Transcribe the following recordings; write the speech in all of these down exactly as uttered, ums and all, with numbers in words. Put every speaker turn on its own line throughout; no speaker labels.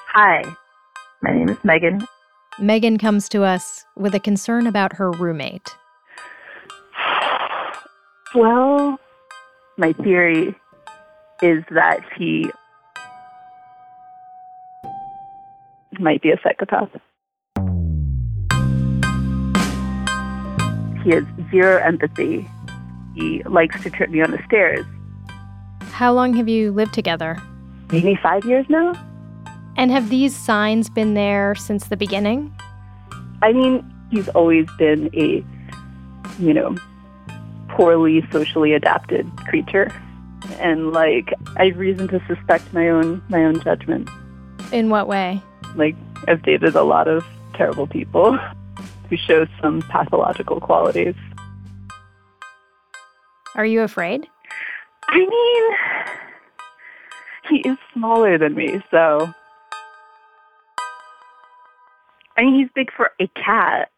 Hi, my name is Megan.
Megan comes to us with a concern about her roommate.
Well, my theory is that he might be a psychopath. He has zero empathy. He likes to trip me on the stairs.
How long have you lived together?
Maybe five years now?
And have these signs been there since the beginning?
I mean, he's always been a, you know, poorly socially adapted creature. And, like, I have reason to suspect my own my own judgment.
In what way?
Like, I've dated a lot of terrible people who show some pathological qualities.
Are you afraid?
I mean, he is smaller than me, so... I mean, he's big for a cat.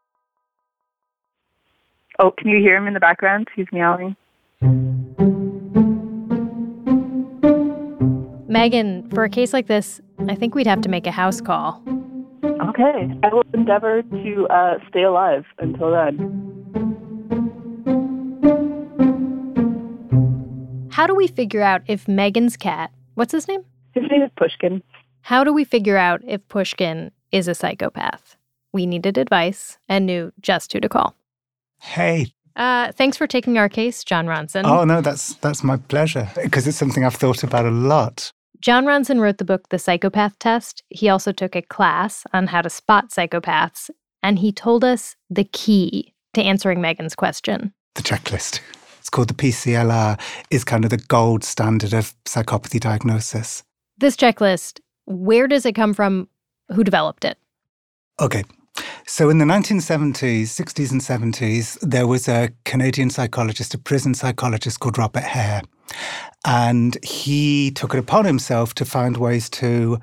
Oh, can you hear him in the background? He's meowing.
Megan, for a case like this, I think we'd have to make a house call.
Okay. I will endeavor to uh, stay alive until then.
How do we figure out if Megan's cat, what's his name?
His name is Pushkin.
How do we figure out if Pushkin is a psychopath? We needed advice and knew just who to call.
Hey.
Uh, thanks for taking our case, Jon Ronson.
Oh, no, that's that's my pleasure, because it's something I've thought about a lot.
Jon Ronson wrote the book The Psychopath Test. He also took a class on how to spot psychopaths, and he told us the key to answering Megan's question.
The checklist. It's called the P C L R, is kind of the gold standard of psychopathy diagnosis.
This checklist, where does it come from? Who developed it?
Okay. So in the nineteen seventies, sixties and seventies, there was a Canadian psychologist, a prison psychologist called Robert Hare. And he took it upon himself to find ways to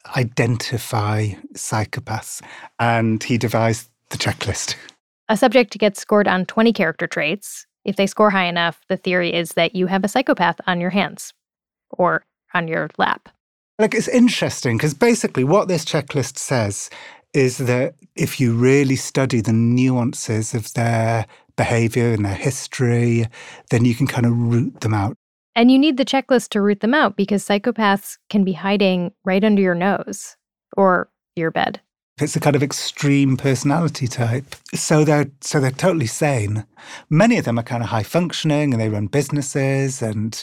identify psychopaths. And he devised the checklist.
A subject gets scored on twenty character traits. If they score high enough, the theory is that you have a psychopath on your hands or on your lap.
Like, it's interesting because basically what this checklist says is that if you really study the nuances of their behavior and their history, then you can kind of root them out.
And you need the checklist to root them out because psychopaths can be hiding right under your nose or your bed.
It's a kind of extreme personality type. So they're so they're totally sane. Many of them are kind of high functioning and they run businesses and,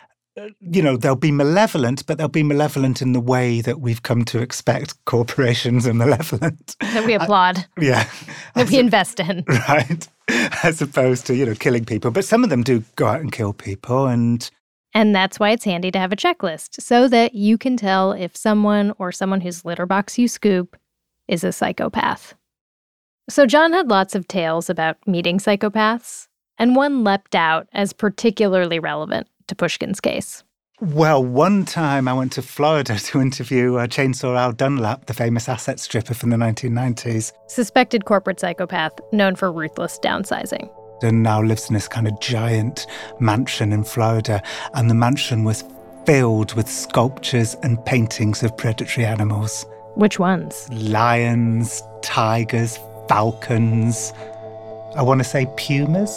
you know, they'll be malevolent, but they'll be malevolent in the way that we've come to expect corporations are malevolent.
That we applaud.
I, yeah.
That we invest in.
Right. As opposed to, you know, killing people. But some of them do go out and kill people. And
And that's why it's handy to have a checklist so that you can tell if someone or someone whose litter box you scoop is a psychopath. So Jon had lots of tales about meeting psychopaths, and one leapt out as particularly relevant to Pushkin's case.
Well, one time I went to Florida to interview uh, Chainsaw Al Dunlap, the famous asset stripper from the nineteen nineties.
Suspected corporate psychopath known for ruthless downsizing.
And now lives in this kind of giant mansion in Florida. And the mansion was filled with sculptures and paintings of predatory animals.
Which ones?
Lions, tigers, falcons. I want to say pumas.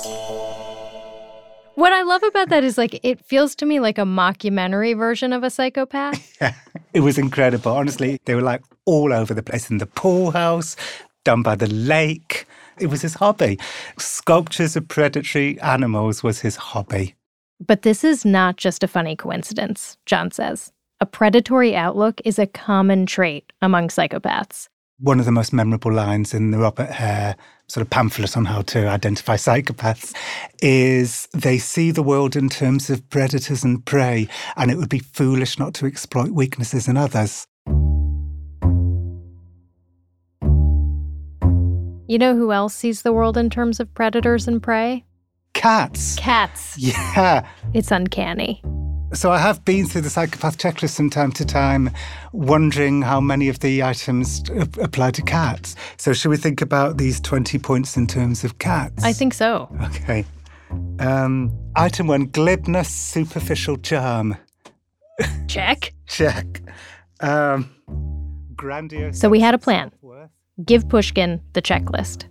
What I love about that is, like, it feels to me like a mockumentary version of a psychopath.
Yeah, it was incredible. Honestly, they were like all over the place in the pool house, down by the lake. It was his hobby. Sculptures of predatory animals was his hobby.
But this is not just a funny coincidence, Jon says. A predatory outlook is a common trait among psychopaths.
One of the most memorable lines in the Robert Hare sort of pamphlet on how to identify psychopaths is they see the world in terms of predators and prey, and it would be foolish not to exploit weaknesses in others.
You know who else sees the world in terms of predators and prey?
Cats.
Cats.
Yeah.
It's uncanny.
So I have been through the psychopath checklist from time to time, wondering how many of the items apply to cats. So should we think about these twenty points in terms of cats?
I think so.
Okay. Um, item one, glibness, superficial charm.
Check.
Check. Um, Grandiose.
So we had a plan.
self-worth.
Give Pushkin the checklist.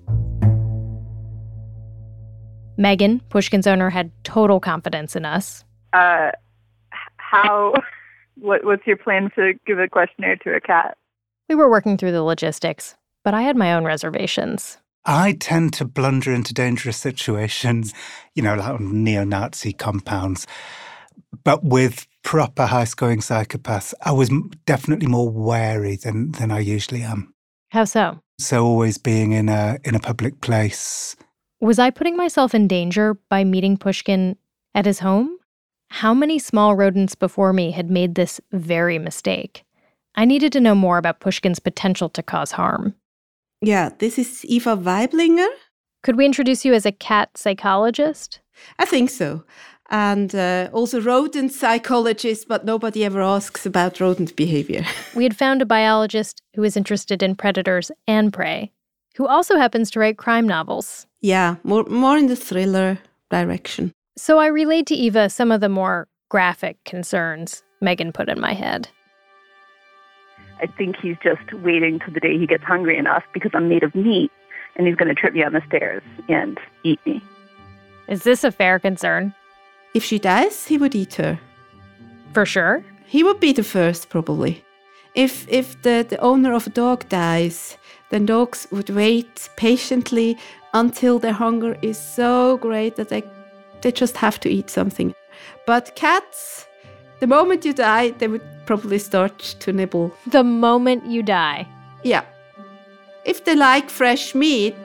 Megan, Pushkin's owner, had total confidence in us.
Uh, how? What? What's your plan to give a questionnaire to a cat?
We were working through the logistics, but I had my own reservations.
I tend to blunder into dangerous situations, you know, like on neo-Nazi compounds. But with proper high-scoring psychopaths, I was definitely more wary than, than I usually am.
How so?
So always being in a in a public place.
Was I putting myself in danger by meeting Pushkin at his home? How many small rodents before me had made this very mistake? I needed to know more about Pushkin's potential to cause harm.
Yeah, this is Eva Weiblinger.
Could we introduce you as a cat psychologist?
I think so. And uh, also rodent psychologist, but nobody ever asks about rodent behavior.
We had found a biologist who is interested in predators and prey, who also happens to write crime novels.
Yeah, more more in the thriller direction.
So I relayed to Eva some of the more graphic concerns Megan put in my head.
I think he's just waiting till the day he gets hungry enough because I'm made of meat, and he's going to trip me on the stairs and eat me.
Is this a fair concern?
If she dies, he would eat her.
For sure.
He would be the first, probably. If if the, the owner of a dog dies, then dogs would wait patiently until their hunger is so great that they they just have to eat something. But cats, the moment you die, they would probably start to nibble.
The moment you die.
Yeah. If they like fresh meat.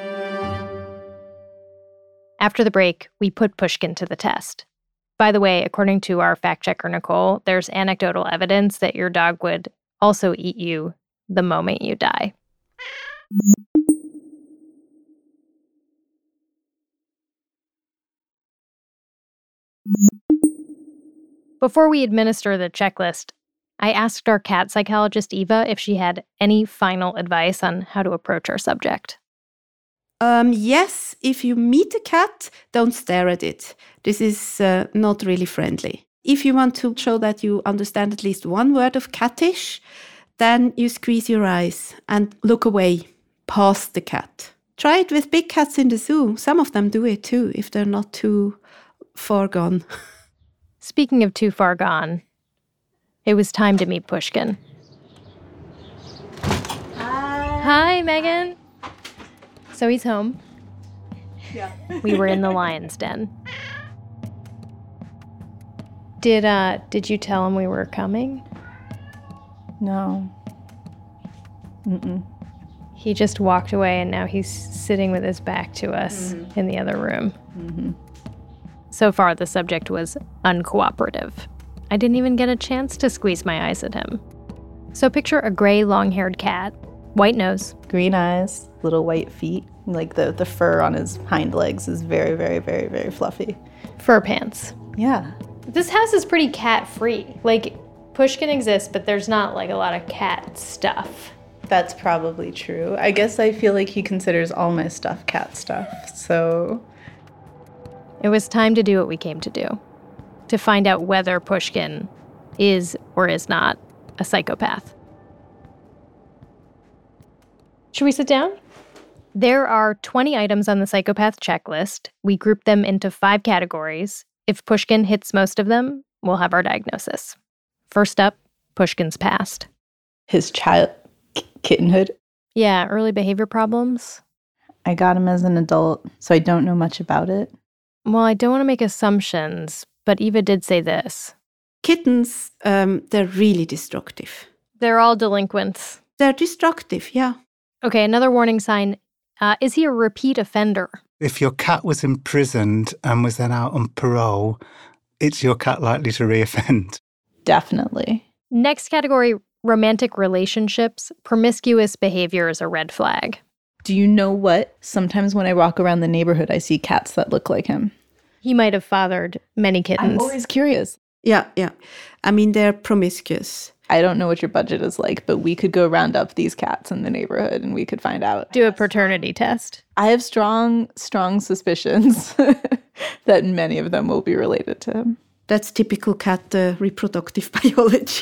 After the break, we put Pushkin to the test. By the way, according to our fact checker, Nicole, there's anecdotal evidence that your dog would also eat you the moment you die. Before we administer the checklist, I asked our cat psychologist, Eva, if she had any final advice on how to approach our subject.
Um, yes, if you meet a cat, don't stare at it. This is uh, not really friendly. If you want to show that you understand at least one word of cattish, then you squeeze your eyes and look away, past the cat. Try it with big cats in the zoo. Some of them do it too, if they're not too far gone.
Speaking of too far gone, it was time to meet Pushkin.
Hi.
Hi, Megan. So he's home.
Yeah.
We were in the lion's den. Did uh did you tell him we were coming?
No. Mm-mm.
He just walked away and now he's sitting with his back to us mm-hmm. in the other room.
Mm-hmm.
So far, the subject was uncooperative. I didn't even get a chance to squeeze my eyes at him. So picture a gray, long-haired cat, white nose.
Green eyes, little white feet. Like the, the fur on his hind legs is very, very, very, very fluffy.
Fur pants.
Yeah.
This house is pretty cat-free. Like, Pushkin exists, but there's not, like, a lot of cat stuff.
That's probably true. I guess I feel like he considers all my stuff cat stuff, so...
It was time to do what we came to do, to find out whether Pushkin is or is not a psychopath. Should we sit down? There are twenty items on the psychopath checklist. We grouped them into five categories. If Pushkin hits most of them, we'll have our diagnosis. First up, Pushkin's past.
His child k- kittenhood.
Yeah, early behavior problems.
I got him as an adult, so I don't know much about it.
Well, I don't want to make assumptions, but Eva did say this.
Kittens, um, they're really destructive.
They're all delinquents.
They're destructive, yeah.
Okay, another warning sign. Uh, is he a repeat offender?
If your cat was imprisoned and was then out on parole, is your cat likely to reoffend?
Definitely.
Next category, romantic relationships. Promiscuous behavior is a red flag.
Do you know what? Sometimes when I walk around the neighborhood, I see cats that look like him.
He might have fathered many kittens.
I'm always curious.
Yeah, yeah. I mean, they're promiscuous.
I don't know what your budget is like, but we could go round up these cats in the neighborhood and we could find out.
Do a paternity test.
I have strong, strong suspicions that many of them will be related to him.
That's typical cat uh, reproductive biology.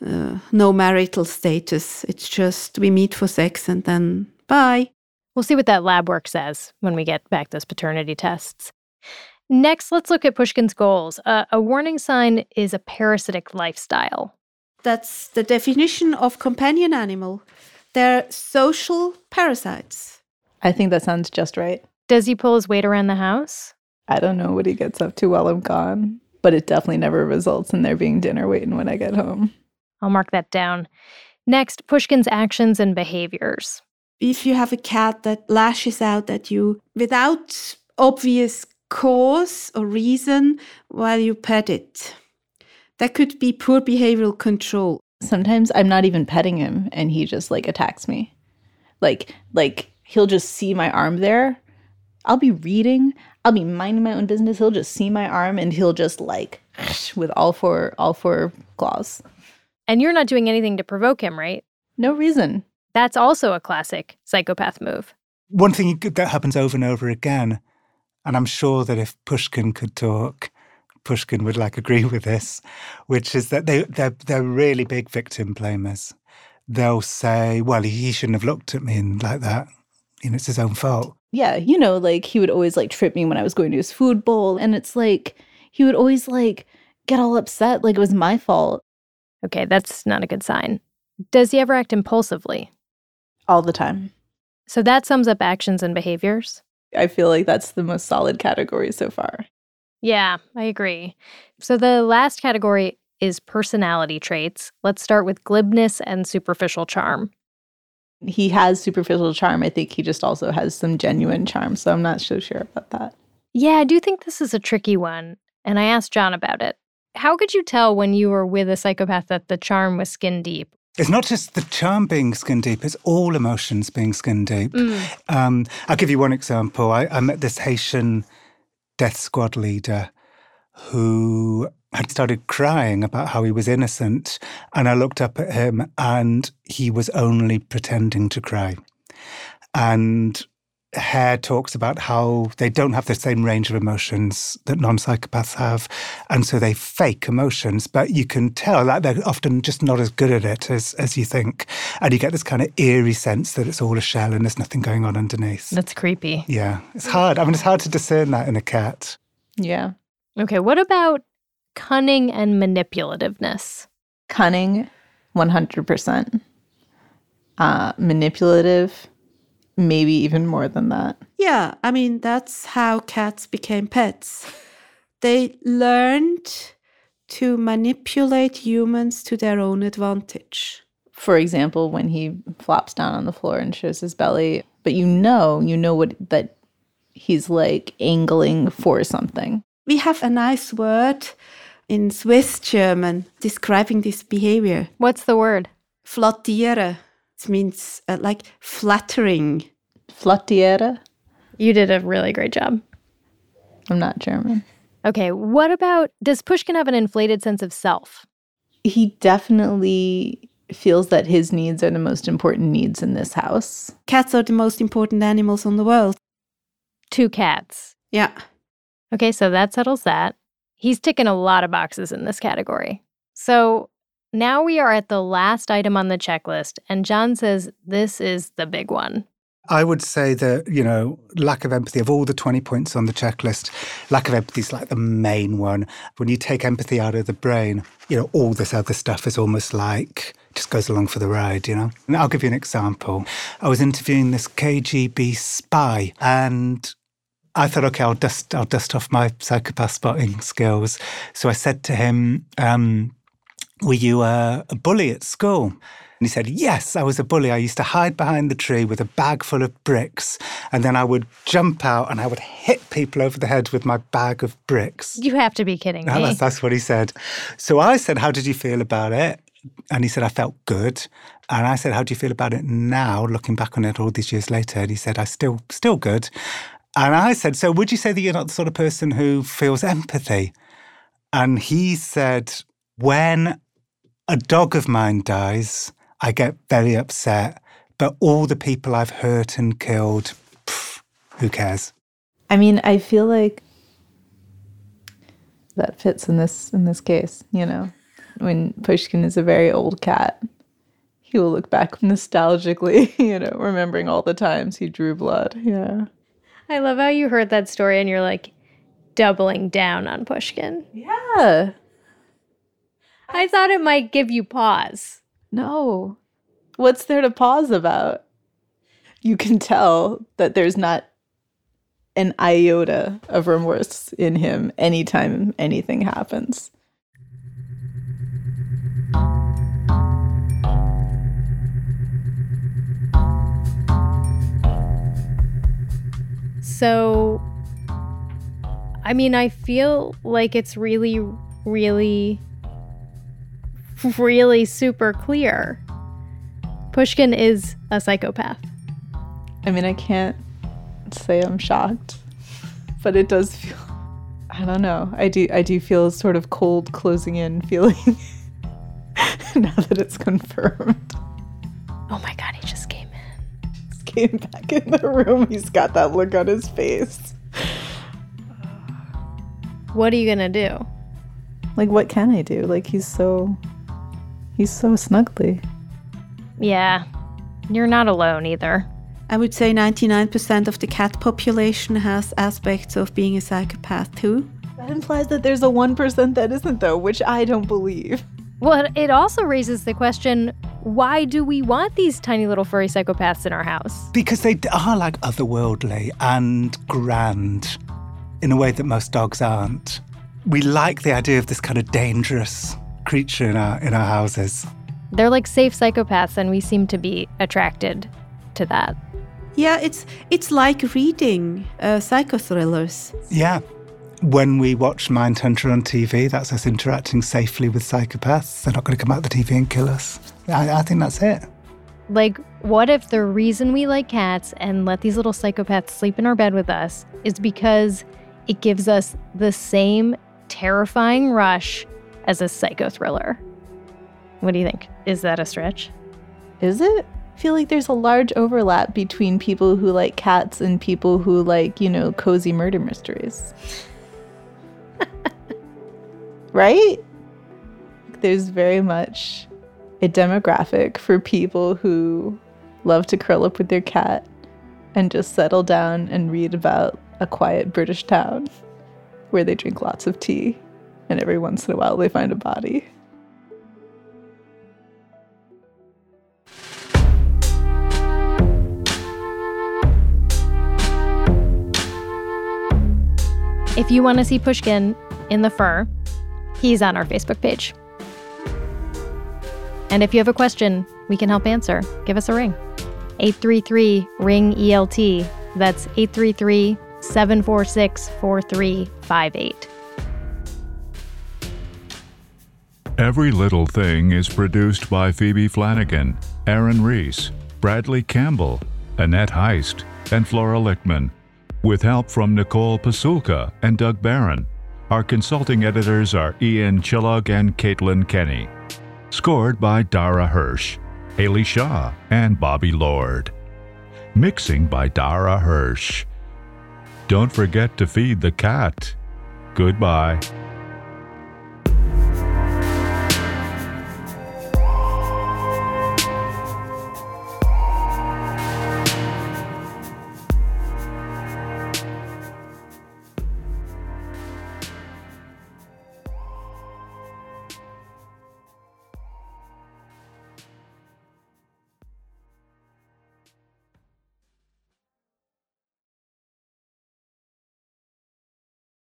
uh, no marital status. It's just we meet for sex and then bye.
We'll see what that lab work says when we get back those paternity tests. Next, let's look at Pushkin's goals. Uh, a warning sign is a parasitic lifestyle.
That's the definition of companion animal. They're social parasites.
I think that sounds just right.
Does he pull his weight around the house?
I don't know what he gets up to while I'm gone, but it definitely never results in there being dinner waiting when I get home.
I'll mark that down. Next, Pushkin's actions and behaviors.
If you have a cat that lashes out at you without obvious cause or reason while you pet it, that could be poor behavioral control.
Sometimes I'm not even petting him and he just like attacks me. Like, like he'll just see my arm there. I'll be reading, I'll be minding my own business. He'll just see my arm and he'll just like with all four, all four claws.
And you're not doing anything to provoke him, right?
No reason.
That's also a classic psychopath move.
One thing that happens over and over again, and I'm sure that if Pushkin could talk, Pushkin would like agree with this, which is that they, they're, they're really big victim blamers. They'll say, well, he shouldn't have looked at me and like that. You know, it's his own fault.
Yeah, you know, like he would always like trip me when I was going to his food bowl. And it's like, he would always like get all upset like it was my fault.
Okay, that's not a good sign. Does he ever act impulsively?
All the time.
So that sums up actions and behaviors?
I feel like that's the most solid category so far.
Yeah, I agree. So the last category is personality traits. Let's start with glibness and superficial charm.
He has superficial charm. I think he just also has some genuine charm, so I'm not so sure about that.
Yeah, I do think this is a tricky one, and I asked John about it. How could you tell when you were with a psychopath that the charm was skin deep?
It's not just the charm being skin deep, it's all emotions being skin deep.
Mm.
Um, I'll give you one example. I, I met this Haitian death squad leader who had started crying about how he was innocent. And I looked up at him and he was only pretending to cry. And Hare talks about how they don't have the same range of emotions that non-psychopaths have. And so they fake emotions, but you can tell that they're often just not as good at it as, as you think. And you get this kind of eerie sense that it's all a shell and there's nothing going on underneath.
That's creepy.
Yeah, it's hard. I mean, it's hard to discern that in a cat.
Yeah.
Okay, what about cunning and manipulativeness?
Cunning, one hundred percent. Uh, manipulative, maybe even more than that.
Yeah, I mean, that's how cats became pets. They learned to manipulate humans to their own advantage.
For example, when he flops down on the floor and shows his belly, but you know, you know what that he's like angling for something.
We have a nice word in Swiss German describing this behavior.
What's the word?
Flattieren. It means uh, like flattering.
Flattiere?
You did a really great job.
I'm not German.
Okay, what about, does Pushkin have an inflated sense of self?
He definitely feels that his needs are the most important needs in this house.
Cats are the most important animals on the world.
Two cats.
Yeah.
Okay, so that settles that. He's ticking a lot of boxes in this category. So now we are at the last item on the checklist, and John says this is the big one.
I would say that, you know, lack of empathy, of all the twenty points on the checklist, lack of empathy is like the main one. When you take empathy out of the brain, you know, all this other stuff is almost like, just goes along for the ride, you know. And I'll give you an example. I was interviewing this K G B spy and I thought, okay, I'll dust, I'll dust off my psychopath spotting skills. So I said to him, um, were you a, a bully at school? And he said, yes, I was a bully. I used to hide behind the tree with a bag full of bricks. And then I would jump out and I would hit people over the head with my bag of bricks.
You have to be kidding me.
No, that's, that's what he said. So I said, how did you feel about it? And he said, I felt good. And I said, how do you feel about it now, looking back on it all these years later? And he said, I still, still good. And I said, so would you say that you're not the sort of person who feels empathy? And he said, when a dog of mine dies, I get very upset. But all the people I've hurt and killed, pff, who cares?
I mean, I feel like that fits in this in this case, you know. when Pushkin is a very old cat, he will look back nostalgically, you know, remembering all the times he drew blood. Yeah.
I love how you heard that story and you're like doubling down on Pushkin.
Yeah.
I thought it might give you pause.
No. What's there to pause about? You can tell that there's not an iota of remorse in him anytime anything happens.
So, I mean, I feel like it's really, really, really super clear. Pushkin is a psychopath.
I mean, I can't say I'm shocked, but it does feel, I don't know. I do I do feel sort of cold closing in feeling now that it's confirmed.
Oh my God, he just came in.
Just came back in the room. He's got that look on his face.
What are you gonna do?
Like, what can I do? Like, he's so, he's so snuggly.
Yeah, you're not alone either.
I would say ninety-nine percent of the cat population has aspects of being a psychopath too.
That implies that there's a one percent that isn't, though, which I don't believe.
Well, it also raises the question, why do we want these tiny little furry psychopaths in our house?
Because they are like otherworldly and grand in a way that most dogs aren't. We like the idea of this kind of dangerous creature in our in our houses.
They're like safe psychopaths, and we seem to be attracted to that.
Yeah, it's it's like reading uh, psychothrillers.
Yeah. When we watch Mindhunter on T V, that's us interacting safely with psychopaths. They're not going to come out the T V and kill us. I, I think that's it.
Like, what if the reason we like cats and let these little psychopaths sleep in our bed with us is because it gives us the same terrifying rush as a psychothriller? What do you think? Is that a stretch?
Is it? I feel like there's a large overlap between people who like cats and people who like, you know, cozy murder mysteries. Right? There's very much a demographic for people who love to curl up with their cat and just settle down and read about a quiet British town where they drink lots of tea and every once in a while they find a body.
If you want to see Pushkin in the fur, he's on our Facebook page. And if you have a question we can help answer, give us a ring. eight three three, ring E L T. That's eight three three, seven four six, four three five eight.
Every Little Thing is produced by Phoebe Flanagan, Aaron Reese, Bradley Campbell, Annette Heist, and Flora Lichtman, with help from Nicole Pasulka and Doug Barron. Our consulting editors are Ian Chillog and Caitlin Kenny. Scored by Dara Hirsch, Haley Shaw, and Bobby Lord. Mixing by Dara Hirsch. Don't forget to feed the cat. Goodbye.